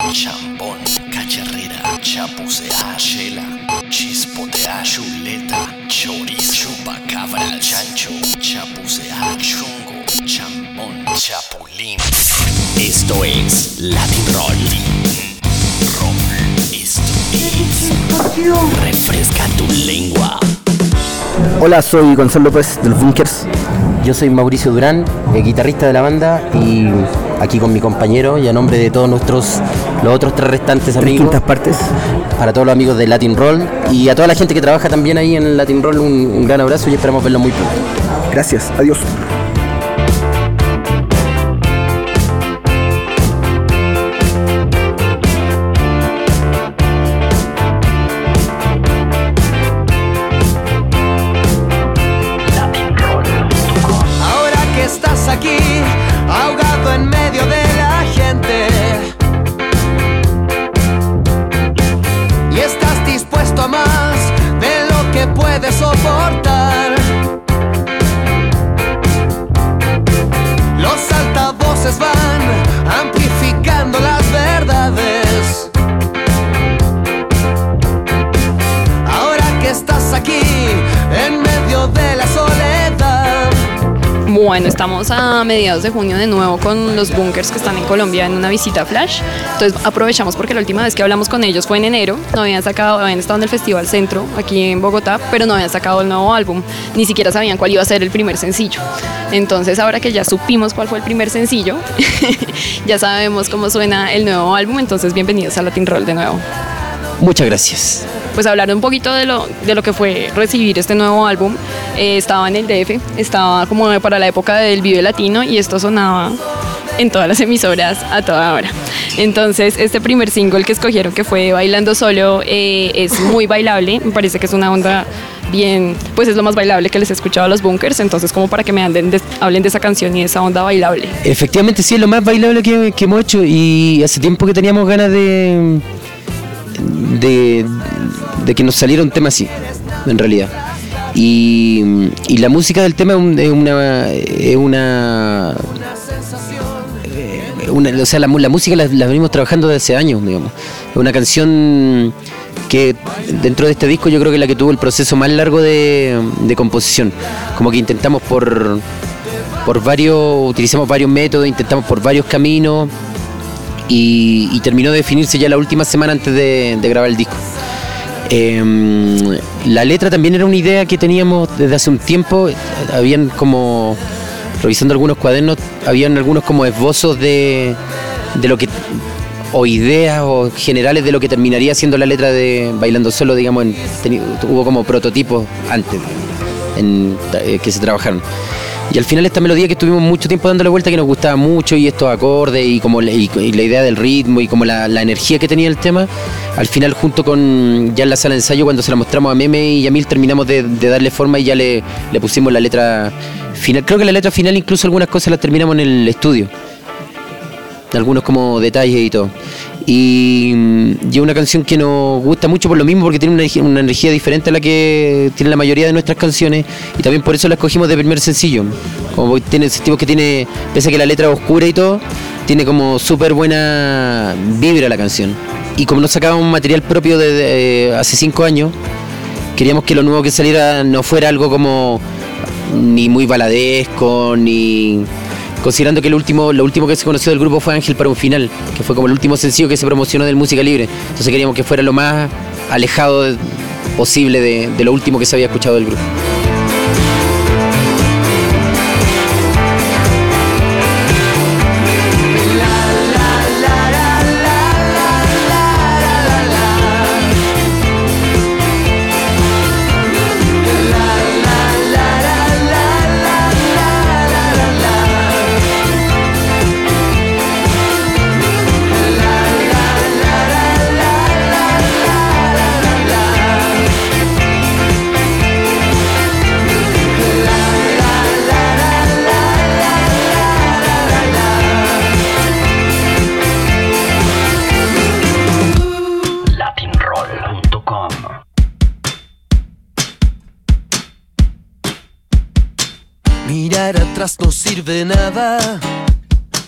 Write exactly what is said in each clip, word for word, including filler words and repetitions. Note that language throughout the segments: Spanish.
chambón, cacharrera, chapucea, chela, chispotea, chuleta, chorizo, chupacabra, chancho, chapucea, chungo, chambón, chapulín. Esto es Latin Roll. Roll. Esto es Refresca tu lengua. Hola, soy Gonzalo López de los Bunkers. Yo soy Mauricio Durán, eh, guitarrista de la banda, y aquí con mi compañero y a nombre de todos nuestros, los otros tres restantes amigos, quintas partes, para todos los amigos de Latin Roll y a toda la gente que trabaja también ahí en Latin Roll, un, un gran abrazo y esperamos verlo muy pronto. Gracias, adiós. Soportar. Los altavoces van amplificando las verdades. Ahora que estás aquí en medio de la soledad. Bueno, estamos a mediados de junio de nuevo con los Bunkers que están en Colombia en una visita flash. Entonces aprovechamos porque la última vez que hablamos con ellos fue en enero. No habían sacado, habían estado en el Festival Centro aquí en Bogotá, pero no habían sacado el nuevo álbum. Ni siquiera sabían cuál iba a ser el primer sencillo. Entonces ahora que ya supimos cuál fue el primer sencillo, ya sabemos cómo suena el nuevo álbum. Entonces bienvenidos a Latin Roll de nuevo. Muchas gracias. Pues hablar un poquito de lo, de lo que fue recibir este nuevo álbum. Eh, estaba en el D F, estaba como para la época del Vive Latino y esto sonaba en todas las emisoras a toda hora. Entonces este primer single que escogieron, que fue Bailando Solo, eh, es muy bailable. Me parece que es una onda bien, pues es lo más bailable que les he escuchado a los Bunkers. Entonces como para que me anden de, hablen de esa canción y de esa onda bailable. Efectivamente sí, es lo más bailable que, que hemos hecho, y hace tiempo que teníamos ganas de de, de que nos saliera un tema así, en realidad. Y, y la música del tema es una, es una, una o sea, la, la música la, la venimos trabajando desde hace años, digamos. Es una canción que dentro de este disco yo creo que es la que tuvo el proceso más largo de, de composición. Como que intentamos por, por varios, utilizamos varios métodos, intentamos por varios caminos, y, y terminó de definirse ya la última semana antes de, de grabar el disco. Eh, la letra también era una idea que teníamos desde hace un tiempo. Habían como, revisando algunos cuadernos, habían algunos como esbozos de, de lo que, o ideas o generales de lo que terminaría siendo la letra de Bailando Solo, digamos. En, ten, hubo como prototipos antes en, eh, que se trabajaron. Y al final esta melodía que estuvimos mucho tiempo dándole vuelta, que nos gustaba mucho, y estos acordes y como la, y, y la idea del ritmo y como la, la energía que tenía el tema, al final junto con ya en la sala de ensayo, cuando se la mostramos a Meme y Yamil, terminamos de, de darle forma y ya le, le pusimos la letra final. Creo que la letra final incluso algunas cosas las terminamos en el estudio, algunos como detalles y todo. Y, y es una canción que nos gusta mucho por lo mismo, porque tiene una, una energía diferente a la que tiene la mayoría de nuestras canciones, y también por eso la escogimos de primer sencillo. Como tiene, sentimos que tiene, pese a que la letra es oscura y todo, tiene como súper buena vibra la canción. Y como no sacábamos material propio desde hace cinco años, queríamos que lo nuevo que saliera no fuera algo como ni muy baladesco, ni... Considerando que lo último, lo último que se conoció del grupo fue Ángel para un Final, que fue como el último sencillo que se promocionó del Música Libre. Entonces queríamos que fuera lo más alejado de, posible de, de lo último que se había escuchado del grupo. Mirar atrás no sirve de nada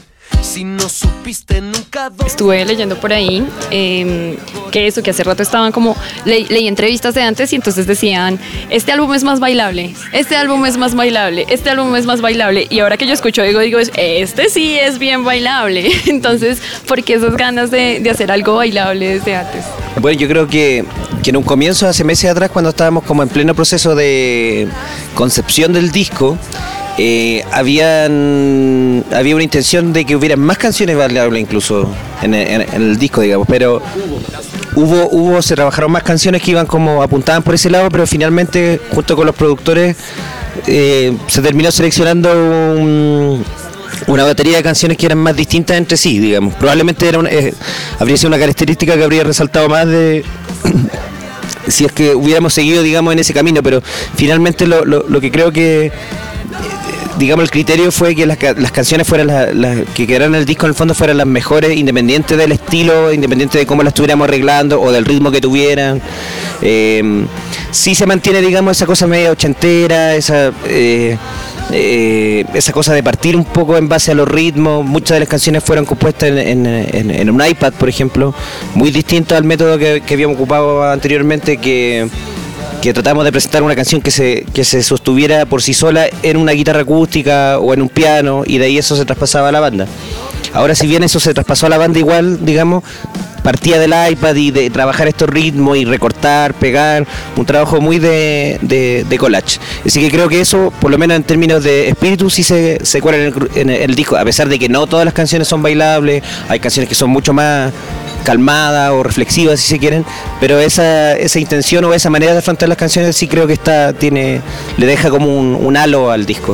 Si no supiste nunca dónde... Estuve leyendo por ahí eh, que eso, que hace rato estaban como, le, leí entrevistas de antes y entonces decían, este álbum es más bailable, este álbum es más bailable, este álbum es más bailable, y ahora que yo escucho digo, digo, este sí es bien bailable. Entonces, ¿por qué esas ganas de, de hacer algo bailable desde antes? Bueno, yo creo que, que en un comienzo, hace meses atrás, cuando estábamos como en pleno proceso de concepción del disco, Eh, habían, había una intención de que hubiera más canciones bailables incluso en el, en, en el disco, digamos, pero hubo, hubo, se trabajaron más canciones que iban como apuntaban por ese lado, pero finalmente junto con los productores eh, se terminó seleccionando un, una batería de canciones que eran más distintas entre sí, digamos. Probablemente era una, eh, habría sido una característica que habría resaltado más de si es que hubiéramos seguido, digamos, en ese camino, pero finalmente lo, lo, lo que creo que digamos el criterio fue que las, las canciones fueran las, las que quedaran en el disco en el fondo fueran las mejores, independiente del estilo, independiente de cómo las estuviéramos arreglando o del ritmo que tuvieran. Eh, sí se mantiene, digamos, esa cosa media ochentera, esa eh, eh, esa cosa de partir un poco en base a los ritmos. Muchas de las canciones fueron compuestas en, en, en, en un iPad, por ejemplo, muy distinto al método que, que habíamos ocupado anteriormente, que que tratamos de presentar una canción que se que se sostuviera por sí sola en una guitarra acústica o en un piano, y de ahí eso se traspasaba a la banda. Ahora, si bien eso se traspasó a la banda igual, digamos, partía del iPad y de trabajar estos ritmos y recortar, pegar, un trabajo muy de, de, de collage. Así que creo que eso, por lo menos en términos de espíritu, sí se, se cuela en el, en el disco, a pesar de que no todas las canciones son bailables, hay canciones que son mucho más calmadas o reflexivas, si se quieren, pero esa, esa intención o esa manera de afrontar las canciones sí creo que está, tiene, le deja como un, un halo al disco.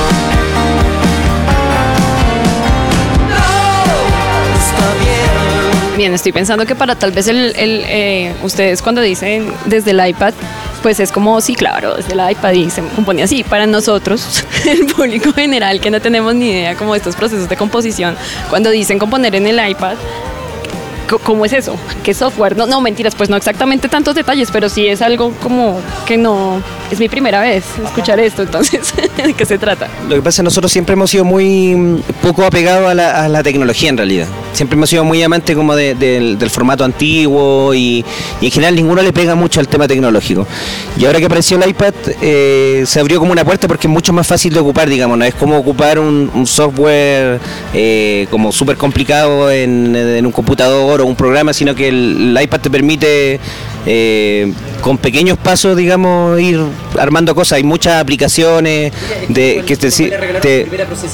Bien, estoy pensando que para tal vez el, el eh, ustedes cuando dicen desde el iPad, pues es como, sí, claro, desde el iPad y se compone así. Para nosotros, el público general que no tenemos ni idea como de estos procesos de composición, cuando dicen componer en el iPad, ¿cómo es eso? ¿Qué software? No, no, mentiras, pues no exactamente tantos detalles, pero sí es algo como que no... Es mi primera vez escuchar esto, entonces, ¿de qué se trata? Lo que pasa es que nosotros siempre hemos sido muy poco apegados a la, a la tecnología en realidad. Siempre hemos sido muy amantes como de, de, del formato antiguo y, y en general ninguno le pega mucho al tema tecnológico. Y ahora que apareció el iPad, eh, se abrió como una puerta porque es mucho más fácil de ocupar, digamos, no es como ocupar un, un software eh, como súper complicado en, en un computador o un programa, sino que el, el iPad te permite eh, con pequeños pasos, digamos, ir armando cosas. Hay muchas aplicaciones de que te, te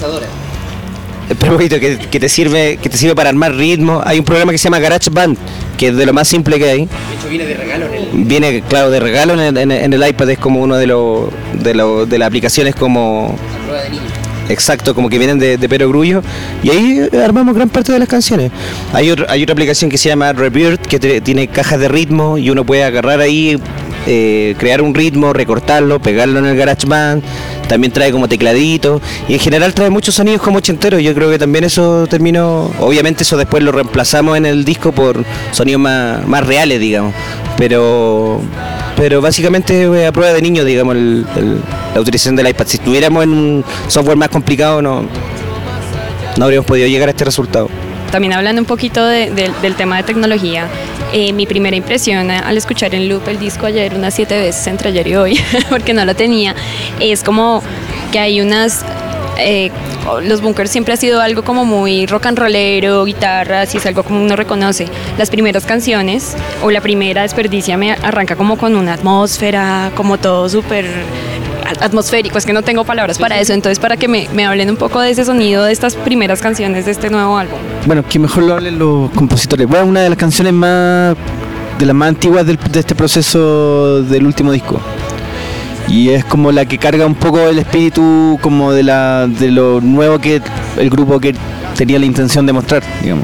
que, que te sirve que te sirve para armar ritmo. Hay un programa que se llama GarageBand, que es de lo más simple que hay. De hecho viene de regalo en el... Viene, claro, de regalo en el, en, en el iPad. Es como uno de los de, lo, de las aplicaciones como... La prueba de niños. Exacto, como que vienen de, de perogrullo, y ahí armamos gran parte de las canciones. Hay, otro, hay otra aplicación que se llama Rebirth, que te, tiene cajas de ritmo y uno puede agarrar ahí, eh, crear un ritmo, recortarlo, pegarlo en el GarageBand. También trae como tecladito y en general trae muchos sonidos como ochenteros. Yo creo que también eso terminó, obviamente eso después lo reemplazamos en el disco por sonidos más, más reales, digamos, pero pero básicamente es a prueba de niños, digamos, el, el, la utilización del iPad. Si estuviéramos en un software más complicado no, no habríamos podido llegar a este resultado. También hablando un poquito de, de, del tema de tecnología, eh, mi primera impresión al escuchar en loop el disco ayer unas siete veces entre ayer y hoy, porque no lo tenía, es como que hay unas... Eh, los Bunkers siempre ha sido algo como muy rock and rollero, guitarras, y es algo como uno reconoce. Las primeras canciones, o la primera, Desperdíciame, arranca como con una atmósfera, como todo súper atmosférico, es que no tengo palabras para eso, entonces para que me, me hablen un poco de ese sonido de estas primeras canciones de este nuevo álbum. Bueno, que mejor lo hablen los compositores. Bueno, una de las canciones más de las más antiguas del, de este proceso del último disco. Y es como la que carga un poco el espíritu como de la de lo nuevo que el grupo que tenía la intención de mostrar, digamos.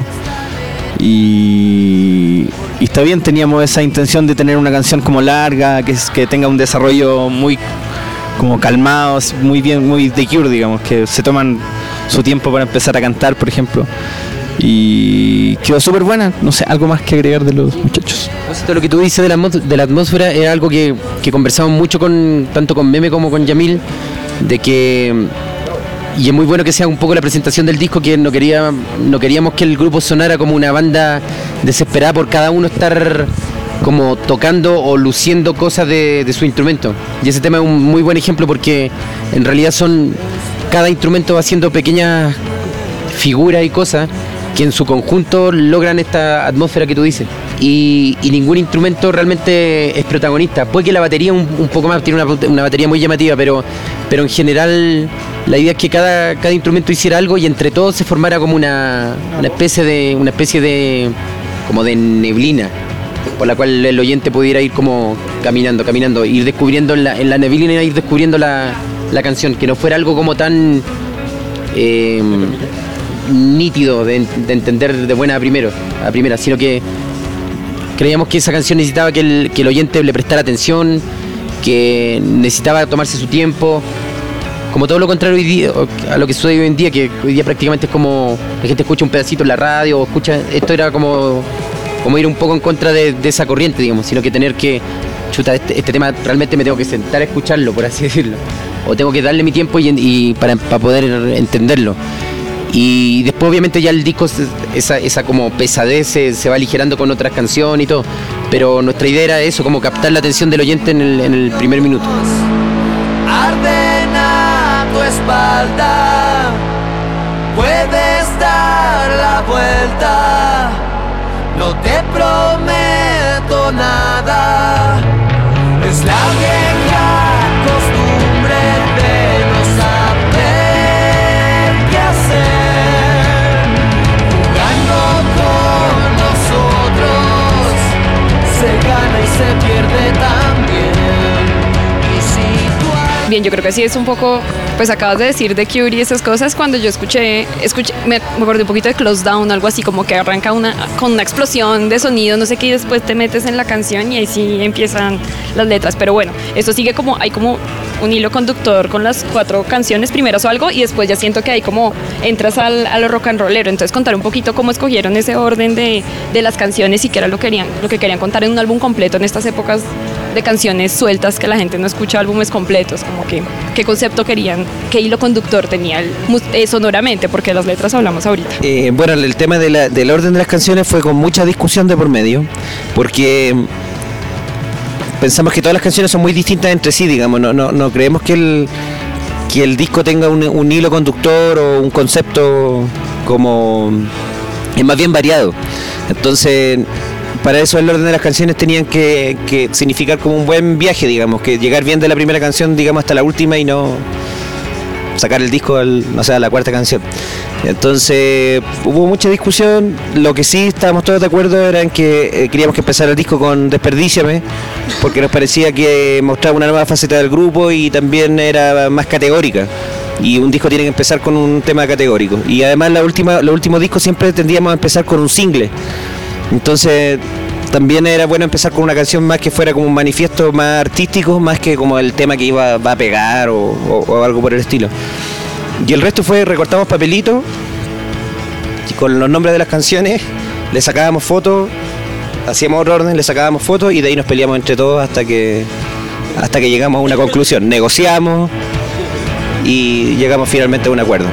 Y, y está bien, teníamos esa intención de tener una canción como larga, que, que tenga un desarrollo muy como calmado, muy bien, muy The Cure, digamos, que se toman su tiempo para empezar a cantar, por ejemplo. Y quedó súper buena. No sé, algo más que agregar de los muchachos. Lo que tú dices de la, de la atmósfera era algo que, que conversamos mucho con tanto con Meme como con Yamil, de que y es muy bueno que sea un poco la presentación del disco, que no quería no queríamos que el grupo sonara como una banda desesperada por cada uno estar como tocando o luciendo cosas de, de su instrumento. Y ese tema es un muy buen ejemplo porque en realidad son cada instrumento va haciendo pequeñas figuras y cosas que en su conjunto logran esta atmósfera que tú dices. Y, y ningún instrumento realmente es protagonista. Puede que la batería un, un poco más, tiene una, una batería muy llamativa, pero, pero en general la idea es que cada, cada instrumento hiciera algo y entre todos se formara como una, una especie de una especie de como de neblina por la cual el oyente pudiera ir como caminando, caminando, ir descubriendo en la, en la neblina, ir descubriendo la, la canción, que no fuera algo como tan eh, nítido de, de entender de buena a primero, a primera, sino que creíamos que esa canción necesitaba que el, que el oyente le prestara atención, que necesitaba tomarse su tiempo, como todo lo contrario hoy día, a lo que sucede hoy en día, que hoy día prácticamente es como la gente escucha un pedacito en la radio, o escucha, esto era como, como ir un poco en contra de, de esa corriente, digamos, sino que tener que, chuta, este, este tema realmente me tengo que sentar a escucharlo, por así decirlo, o tengo que darle mi tiempo y, y para, para poder entenderlo. Y después obviamente ya el disco, esa, esa como pesadez se, se va aligerando con otras canciones y todo, pero nuestra idea era eso, como captar la atención del oyente en el, en el primer minuto. Arden a tu espalda, puedes dar la vuelta, no te prometo nada, es la vieja costumbre de no saber qué hacer, jugando con nosotros, se gana y se pierde también. Y si tú hay... Bien, yo creo que sí es un poco, pues acabas de decir de Cure y esas cosas. Cuando yo escuché, escuché me, me acordé un poquito de Close Down, algo así como que arranca una con una explosión de sonido, no sé qué, y después te metes en la canción y ahí sí empiezan las letras. Pero bueno, esto sigue como, hay como un hilo conductor con las cuatro canciones primeras o algo, y después ya siento que ahí como entras al, a lo rock and rollero. Entonces contar un poquito cómo escogieron ese orden de, de las canciones y qué era lo que querían, lo que querían contar en un álbum completo en estas épocas de canciones sueltas que la gente no escucha álbumes completos, como que qué concepto querían, qué hilo conductor tenía el, eh, sonoramente, porque de las letras hablamos ahorita. Eh, bueno, el tema de la, del orden de las canciones fue con mucha discusión de por medio, porque pensamos que todas las canciones son muy distintas entre sí, digamos, no, no, no creemos que el, que el disco tenga un, un hilo conductor o un concepto como... es más bien variado. Entonces, para eso el orden de las canciones tenían que, que significar como un buen viaje, digamos, que llegar bien de la primera canción, digamos, hasta la última y no sacar el disco al, no sé, a la cuarta canción. Entonces hubo mucha discusión. Lo que sí estábamos todos de acuerdo era en que eh, queríamos que empezara el disco con Desperdíciame, porque nos parecía que mostraba una nueva faceta del grupo y también era más categórica, y un disco tiene que empezar con un tema categórico, y además la última, los últimos discos siempre tendríamos a empezar con un single. Entonces también era bueno empezar con una canción más que fuera como un manifiesto más artístico, más que como el tema que iba va a pegar o, o, o algo por el estilo. Y el resto fue, recortamos papelitos y con los nombres de las canciones le sacábamos fotos, hacíamos otro orden, le sacábamos fotos y de ahí nos peleamos entre todos hasta que hasta que llegamos a una conclusión, negociamos y llegamos finalmente a un acuerdo.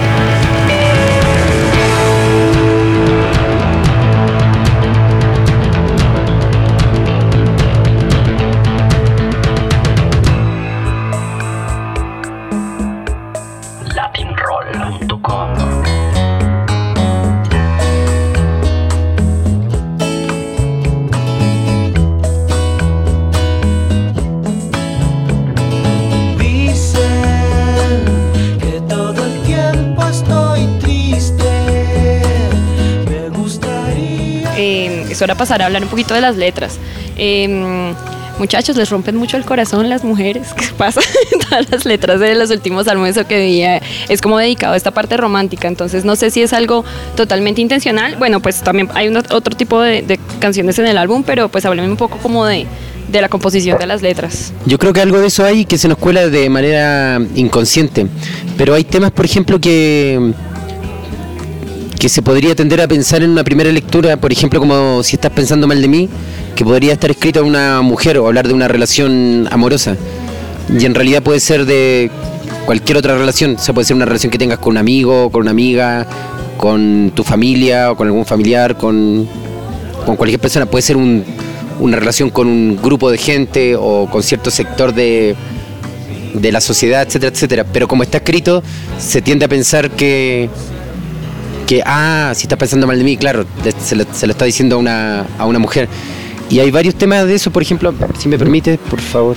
Ahora pasar a hablar un poquito de las letras. Eh, muchachos, les rompen mucho el corazón las mujeres. ¿Qué pasa? Todas las letras de los últimos álbumes que veía es como dedicado a esta parte romántica. Entonces no sé si es algo totalmente intencional. Bueno, pues también hay un, otro tipo de, de canciones en el álbum, pero pues háblame un poco como de, de la composición de las letras. Yo creo que algo de eso hay que se nos cuela de manera inconsciente. Pero hay temas, por ejemplo, que... que se podría tender a pensar en una primera lectura, por ejemplo, como Si estás pensando mal de mí, que podría estar escrito a una mujer o hablar de una relación amorosa. Y en realidad puede ser de cualquier otra relación. O sea, puede ser una relación que tengas con un amigo, con una amiga, con tu familia o con algún familiar, con, con cualquier persona. Puede ser un, una relación con un grupo de gente o con cierto sector de, de la sociedad, etcétera, etcétera. Pero como está escrito, se tiende a pensar que, que ah, si estás pensando mal de mí, claro, se lo, se lo está diciendo a una, a una mujer. Y hay varios temas de eso, por ejemplo, si me permite, por favor.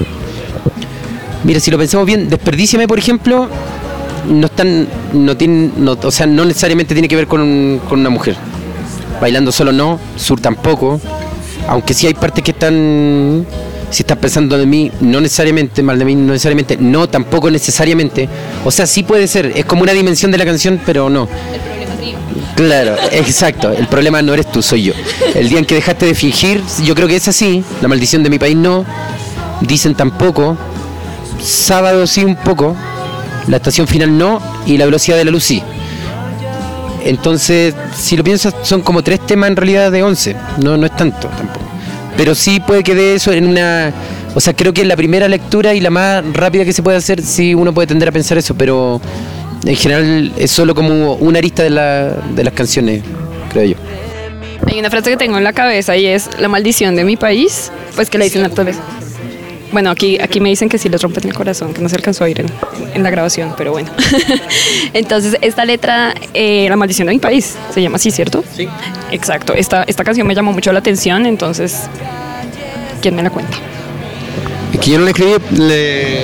Mira, si lo pensamos bien, Desperdíciame, por ejemplo, no están, no tiene, no, o sea, no necesariamente tiene que ver con, un, con una mujer. Bailando Solo no, Sur tampoco, aunque sí hay partes que están, si estás pensando de mí, no necesariamente, mal de mí, no necesariamente, no, tampoco necesariamente. O sea, sí puede ser, es como una dimensión de la canción, pero no. El problema es mío. Claro, exacto, el problema no eres tú, soy yo. El día en que dejaste de fingir, yo creo que es así, La maldición de mi país no, Dicen tampoco, Sábado sí un poco, La estación final no, y La velocidad de la luz sí. Entonces, si lo piensas, son como tres temas en realidad de once, no, no es tanto tampoco. Pero sí puede que de eso en una... O sea, creo que en la primera lectura y la más rápida que se puede hacer, sí uno puede tender a pensar eso, pero en general es solo como una arista de, la, de las canciones, creo yo. Hay una frase que tengo en la cabeza y es La maldición de mi país, pues que la dicen hartas veces. Bueno, aquí, aquí me dicen que sí les rompen el corazón, que no se alcanzó a oír en, en la grabación, pero bueno. Entonces, esta letra, eh, La maldición de mi país, se llama así, ¿cierto? Sí. Exacto. Esta, esta canción me llamó mucho la atención, entonces, ¿quién me la cuenta? Es que yo no la escribí, le...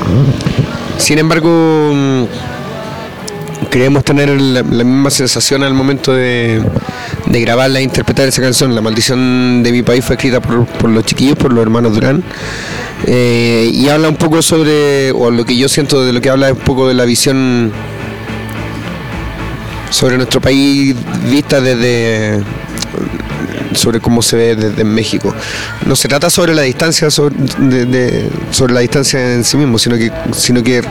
sin embargo, queríamos tener la, la misma sensación al momento de, de grabarla e interpretar esa canción. La maldición de mi país fue escrita por, por los chiquillos, por los hermanos Durán. Eh, y habla un poco sobre, o lo que yo siento de lo que habla es un poco de la visión sobre nuestro país vista desde, sobre cómo se ve desde México. No se trata sobre la distancia, sobre, de, de, sobre la distancia en sí mismo, sino que, sino que,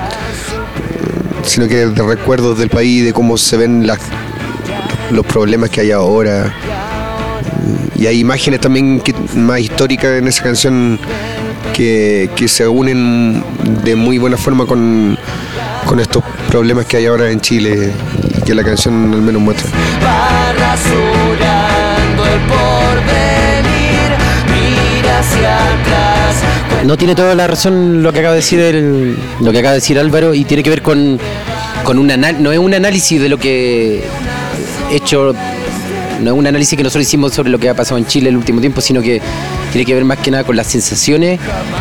sino que de recuerdos del país, de cómo se ven las, los problemas que hay ahora. Y hay imágenes también que, más históricas en esa canción que, que se unen de muy buena forma con, con estos problemas que hay ahora en Chile y que la canción al menos muestra. Va rasurando el porvenir, mira hacia atrás. No tiene toda la razón lo que acaba de decir el, lo que acaba de decir Álvaro, y tiene que ver con, con un anal, no es un análisis de lo que he hecho. No es un análisis que nosotros hicimos sobre lo que ha pasado en Chile el último tiempo, sino que tiene que ver más que nada con las sensaciones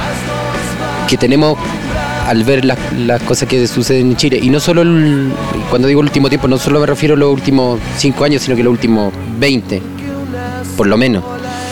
que tenemos al ver las, las cosas que suceden en Chile. Y no solo, el, cuando digo el último tiempo, no solo me refiero a los últimos cinco años, sino que los últimos veinte, por lo menos.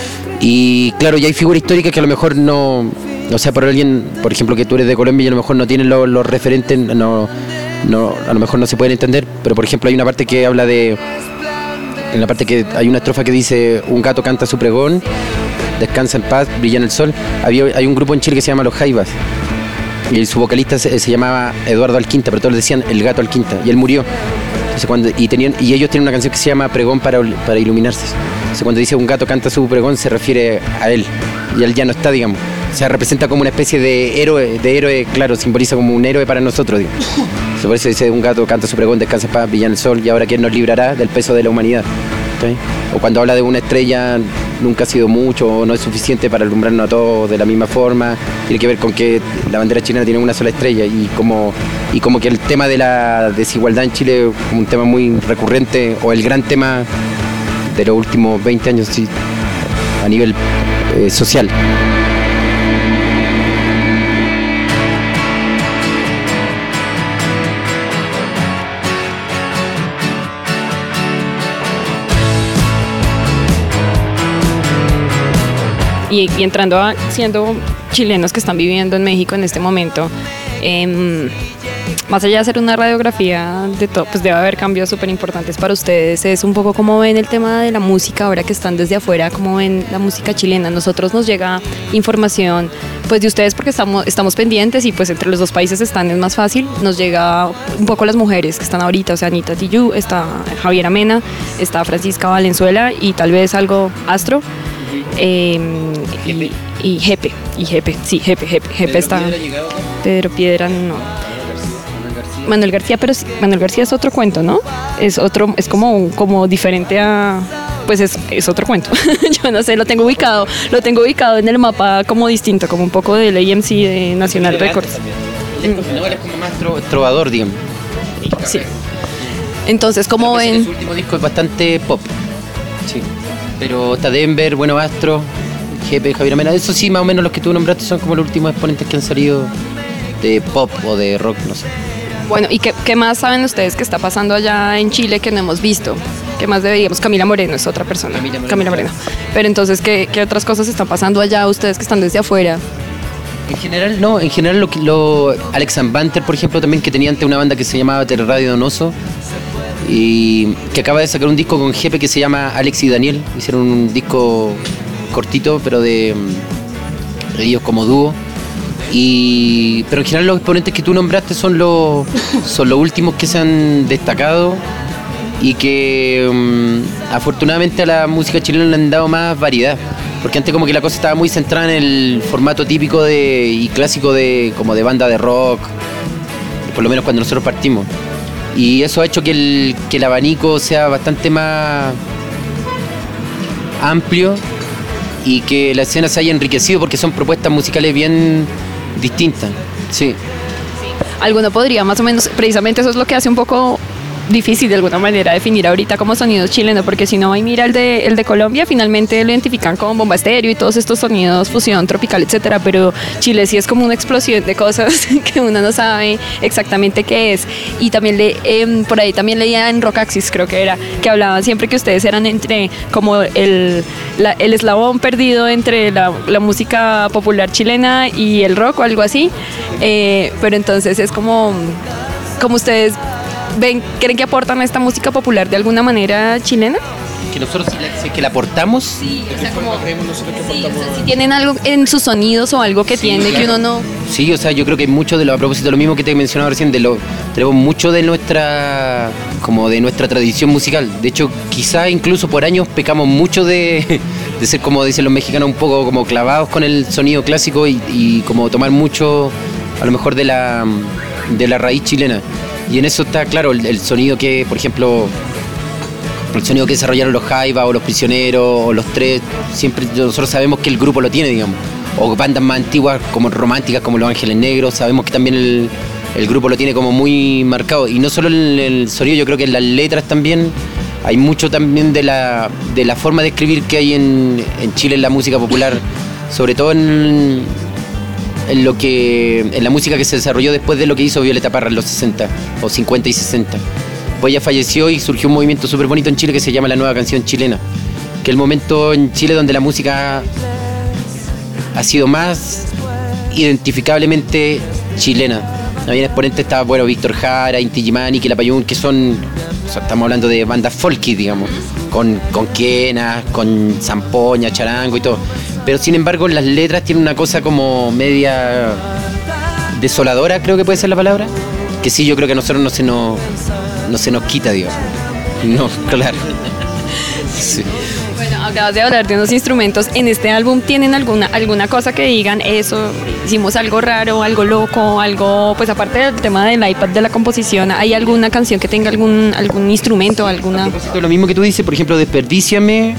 Y claro, ya hay figuras históricas que a lo mejor no... O sea, por alguien, por ejemplo, que tú eres de Colombia y a lo mejor no tienen los, los referentes, no, no, a lo mejor no se pueden entender, pero por ejemplo hay una parte que habla de... En la parte que hay una estrofa que dice: un gato canta su pregón, descansa en paz, brilla en el sol. Había, hay un grupo en Chile que se llama Los Jaivas, y su vocalista se, se llamaba Eduardo Alquinta, pero todos le decían el gato Alquinta, y él murió. Entonces, cuando, y, tenían, y ellos tienen una canción que se llama Pregón para, para iluminarse. Entonces, cuando dice un gato canta su pregón, se refiere a él, y él ya no está, digamos. O sea, representa como una especie de héroe, de héroe, claro, simboliza como un héroe para nosotros, digamos. Por eso dice: un gato canta su pregón, descansa en paz, brilla en el sol, y ahora quién nos librará del peso de la humanidad. ¿Sí? O cuando habla de una estrella, nunca ha sido mucho o no es suficiente para alumbrarnos a todos de la misma forma. Tiene que ver con que la bandera chilena tiene una sola estrella, y como, y como que el tema de la desigualdad en Chile es un tema muy recurrente, o el gran tema de los últimos veinte años, sí, a nivel eh, social. Y, y entrando a siendo chilenos que están viviendo en México en este momento, eh, más allá de hacer una radiografía de todo, pues debe haber cambios súper importantes para ustedes. Es un poco cómo ven el tema de la música ahora que están desde afuera, cómo ven la música chilena. Nosotros nos llega información pues de ustedes porque estamos, estamos pendientes, y pues entre los dos países están, es más fácil. Nos llega un poco las mujeres que están ahorita, o sea, Anita Tijoux, está Javiera Mena, está Francisca Valenzuela y tal vez algo Astro. Eh, y, y Jepe, y Jepe, sí, Jepe, Jepe, Jepe está. Pedro Piedra no. Manuel García, pero sí, Manuel García es otro cuento, ¿no? Es otro, es como, como diferente a... Pues es, es otro cuento. Yo no sé, lo tengo ubicado, lo tengo ubicado en el mapa como distinto, como un poco del A M C de Nacional Records. Él es, no, él es como más tro, trovador, digamos. Sí. Entonces, como ven... Su último disco es bastante pop. Sí. Pero está Denver, Bueno Astro, G P, Javier Amena. Eso sí, más o menos los que tú nombraste son como los últimos exponentes que han salido de pop o de rock, no sé. Bueno, ¿y qué, qué más saben ustedes que está pasando allá en Chile que no hemos visto? ¿Qué más deberíamos? Camila Moreno es otra persona. Camila Moreno. Camila Moreno. Pero entonces, ¿qué, qué otras cosas están pasando allá ustedes que están desde afuera? En general, no, en general lo que lo Alex and Banter, por ejemplo, también que tenía antes una banda que se llamaba Teleradio Donoso y que acaba de sacar un disco con G P que se llama Alex y Daniel. Hicieron un disco cortito, pero de, de ellos como dúo. Y, pero en general los exponentes que tú nombraste son los, son los últimos que se han destacado y que um, afortunadamente a la música chilena le han dado más variedad, porque antes como que la cosa estaba muy centrada en el formato típico de, y clásico de como de banda de rock, por lo menos cuando nosotros partimos, y eso ha hecho que el, que el abanico sea bastante más amplio y que la escena se haya enriquecido porque son propuestas musicales bien distintas. Sí. Alguno podría más o menos, precisamente eso es lo que hace un poco difícil de alguna manera definir ahorita como sonidos chilenos, porque si no, y mira el de, el de Colombia, finalmente lo identifican como bomba estéreo y todos estos sonidos, fusión, tropical, etcétera, pero Chile sí es como una explosión de cosas que uno no sabe exactamente qué es. Y también le, eh, por ahí también leía en Rockaxis, creo que era, que hablaban siempre que ustedes eran entre como el, la, el eslabón perdido entre la, la música popular chilena y el rock o algo así, eh, pero entonces es como, como ustedes ven, ¿creen que aportan a esta música popular de alguna manera chilena? Que nosotros si que la aportamos. Sí, o sea, como, sí, o sea, si tienen algo en sus sonidos o algo que sí, tiene claro. Que uno no... Sí, o sea, yo creo que mucho de lo, a propósito de lo mismo que te mencionaba recién, de lo, tenemos mucho de nuestra, como de nuestra tradición musical. De hecho, quizá incluso por años pecamos mucho de, de ser, como dicen los mexicanos, un poco como clavados con el sonido clásico y, y como tomar mucho, a lo mejor, de la, de la raíz chilena. Y en eso está claro el, el sonido que, por ejemplo, el sonido que desarrollaron los Jaiba o los Prisioneros o los Tres, siempre nosotros sabemos que el grupo lo tiene, digamos. O bandas más antiguas como románticas como Los Ángeles Negros, sabemos que también el, el grupo lo tiene como muy marcado. Y no solo el, el sonido, yo creo que en las letras también hay mucho también de la, de la forma de escribir que hay en, en Chile en la música popular, sobre todo en... en lo que en la música que se desarrolló después de lo que hizo Violeta Parra en los sesenta o cincuenta y sesenta. Pues ella falleció y surgió un movimiento súper bonito en Chile que se llama la Nueva Canción Chilena, que es el momento en Chile donde la música ha sido más identificablemente chilena. Había exponentes, estaba bueno Víctor Jara, Inti Illimani, Quilapayún, que son, o sea, estamos hablando de bandas folky, digamos, con, con quenas, con zampoña, charango y todo. Pero sin embargo las letras tienen una cosa como media desoladora, creo que puede ser la palabra, que sí, yo creo que a nosotros no se nos, no se nos quita, Dios. No, claro. Sí. Bueno, acabas de hablar de unos instrumentos. ¿En este álbum tienen alguna, alguna cosa que digan eso? Hicimos algo raro, algo loco, algo, pues aparte del tema del iPad de la composición, ¿hay alguna canción que tenga algún, algún instrumento, alguna? A propósito de lo mismo que tú dices, por ejemplo, Desperdíciame,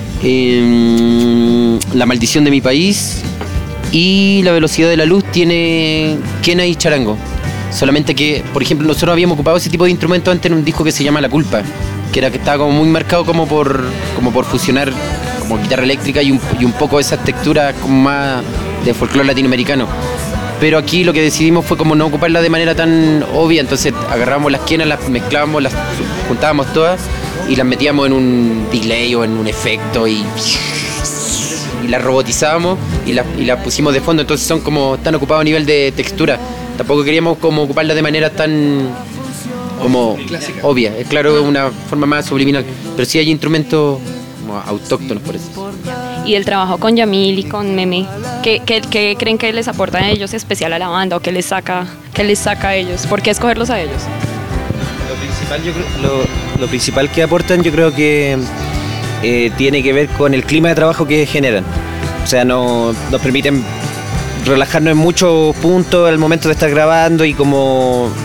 eh, La Maldición de mi País y La Velocidad de la Luz tiene quena y charango. Solamente que, por ejemplo, nosotros habíamos ocupado ese tipo de instrumentos antes en un disco que se llama La Culpa, que era que estaba como muy marcado como por, como por fusionar como guitarra eléctrica y un, y un poco esas texturas como más de folclore latinoamericano. Pero aquí lo que decidimos fue como no ocuparla de manera tan obvia, entonces agarramos las quenas, las mezclábamos, las juntábamos todas y las metíamos en un delay o en un efecto y, y las robotizábamos y las, y las pusimos de fondo, entonces son como tan ocupados a nivel de textura. Tampoco queríamos como ocuparla de manera tan como clásica, obvia, es claro, una forma más subliminal, pero sí hay instrumentos como autóctonos por eso. Y el trabajo con Yamil y con Meme, ¿qué, qué, qué creen que les aporta a ellos especial a la banda o qué les saca, qué les saca a ellos? ¿Por qué escogerlos a ellos? Lo principal, yo creo, lo, lo principal que aportan yo creo que eh, tiene que ver con el clima de trabajo que generan. O sea, no, nos permiten relajarnos en muchos puntos al momento de estar grabando y como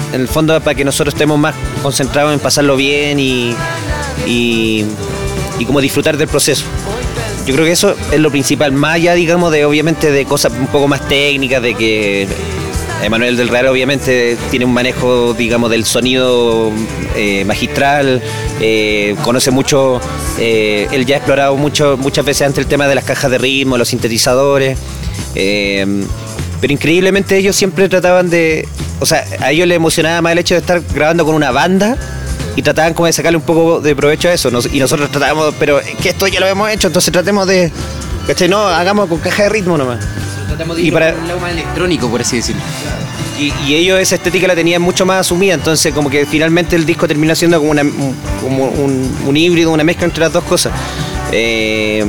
en el fondo para que nosotros estemos más concentrados en pasarlo bien y, y, y como disfrutar del proceso. Yo creo que eso es lo principal, más allá, digamos, de obviamente de cosas un poco más técnicas, de que Emanuel del Real obviamente tiene un manejo, digamos, del sonido eh, magistral, eh, conoce mucho, eh, él ya ha explorado mucho, muchas veces antes el tema de las cajas de ritmo, los sintetizadores, eh, pero increíblemente ellos siempre trataban de, o sea, a ellos les emocionaba más el hecho de estar grabando con una banda y trataban como de sacarle un poco de provecho a eso, y nosotros tratábamos, pero es que esto ya lo hemos hecho, entonces tratemos de, ¿cachai? No, hagamos con caja de ritmo nomás. Tratamos de ir y para un lado más electrónico, por así decirlo. Y, y ellos esa estética la tenían mucho más asumida, entonces como que finalmente el disco termina siendo como, una, un, como un, un híbrido, una mezcla entre las dos cosas. Eh,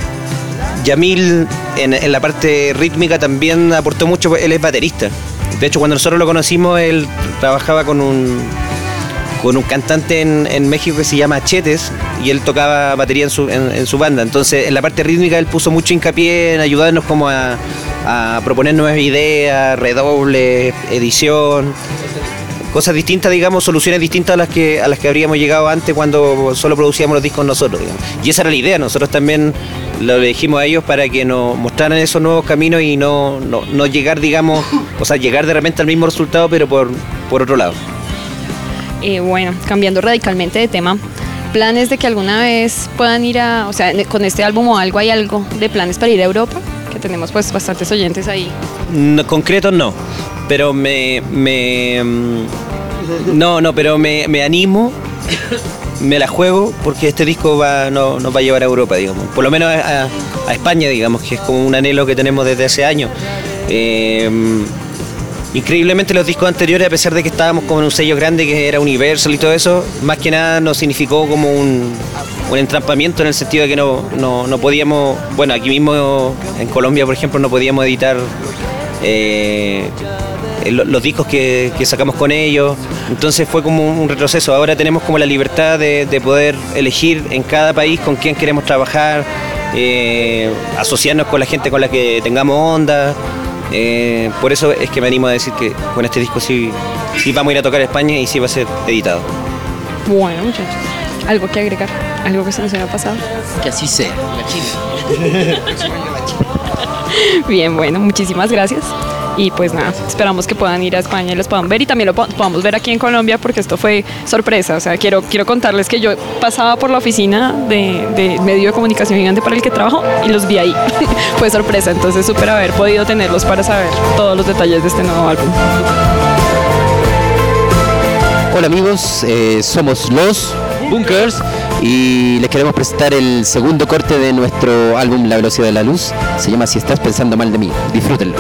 Yamil en, en la parte rítmica también aportó mucho, él es baterista. De hecho, cuando nosotros lo conocimos, él trabajaba con un, con un cantante en, en México que se llama Chetes, y él tocaba batería en su, en, en su banda. Entonces, en la parte rítmica él puso mucho hincapié en ayudarnos como a, a proponer nuevas ideas, redobles, edición, cosas distintas, digamos, soluciones distintas a las que a las que habríamos llegado antes cuando solo producíamos los discos nosotros, digamos. Y esa era la idea, nosotros también lo dijimos a ellos para que nos mostraran esos nuevos caminos y no, no, no llegar, digamos, o sea, llegar de repente al mismo resultado, pero por, por otro lado. Eh, bueno, cambiando radicalmente de tema, ¿planes de que alguna vez puedan ir a, o sea, con este álbum o algo, hay algo de planes para ir a Europa? Que tenemos pues bastantes oyentes ahí. No, concretos no, pero me, me no, no, pero me, me animo, me la juego porque este disco va, no, nos va a llevar a Europa, digamos, por lo menos a, a España, digamos, que es como un anhelo que tenemos desde hace años. Eh, Increíblemente los discos anteriores, a pesar de que estábamos como en un sello grande que era Universal y todo eso, más que nada nos significó como un, un entrampamiento en el sentido de que no, no, no podíamos, bueno, aquí mismo en Colombia, por ejemplo, no podíamos editar eh, los, los discos que, que sacamos con ellos, entonces fue como un, un retroceso. Ahora tenemos como la libertad de, de poder elegir en cada país con quién queremos trabajar, eh, asociarnos con la gente con la que tengamos onda. Eh, por eso es que me animo a decir que con este disco sí, sí vamos a ir a tocar a España y sí va a ser editado. Bueno, muchachos, ¿algo que agregar? ¿Algo que se nos haya pasado? Que así sea, la Chile. Bien, bueno, muchísimas gracias. Y pues nada, esperamos que puedan ir a España y los puedan ver y también lo po- podamos ver aquí en Colombia porque esto fue sorpresa. O sea, quiero, quiero contarles que yo pasaba por la oficina de, de medio de comunicación gigante para el que trabajo y los vi ahí. Fue sorpresa, entonces súper haber podido tenerlos para saber todos los detalles de este nuevo álbum. Hola amigos, eh, somos los Bunkers y les queremos presentar el segundo corte de nuestro álbum La Velocidad de la Luz. Se llama Si Estás Pensando Mal de Mí. Disfrútenlo.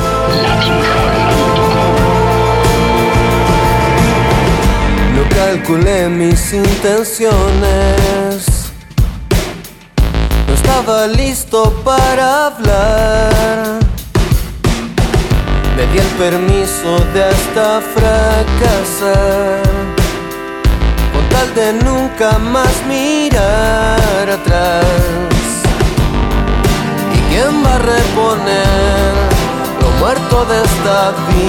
No calculé mis intenciones, no estaba listo para hablar. Me di el permiso de hasta fracasar, con tal de nunca más mirar atrás. ¿Y quién va a reponer lo muerto de esta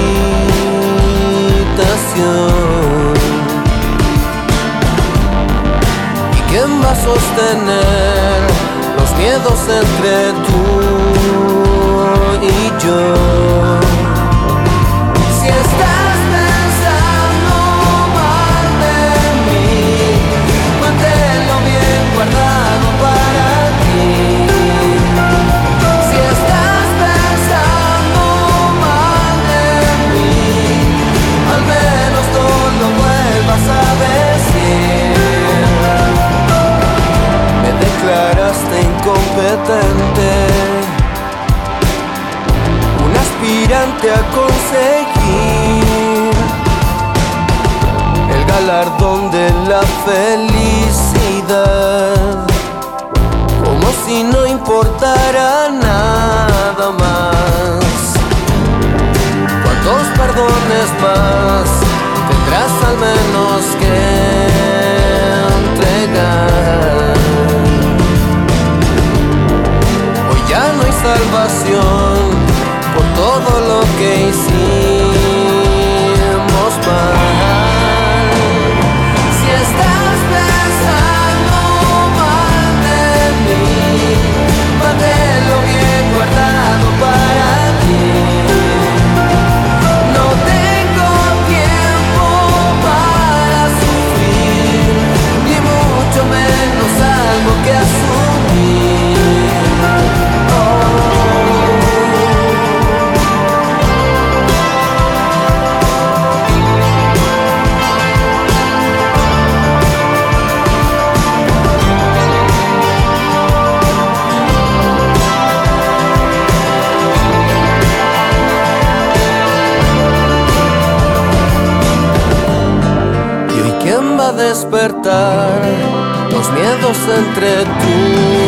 habitación? ¿Y quién va a sostener los miedos entre tú y yo? Si estás pensando mal de mí, manténlo bien guardado para ti. Si estás pensando mal de mí, al menos no lo vuelvas a decir. Me declaraste incompetente, un aspirante a conseguir el galardón de la felicidad, como si no importara nada más. ¿Cuántos perdones más tendrás al menos que entregar? Hoy ya no hay salvación por todo lo que hicimos mal. despertar, los miedos entre tú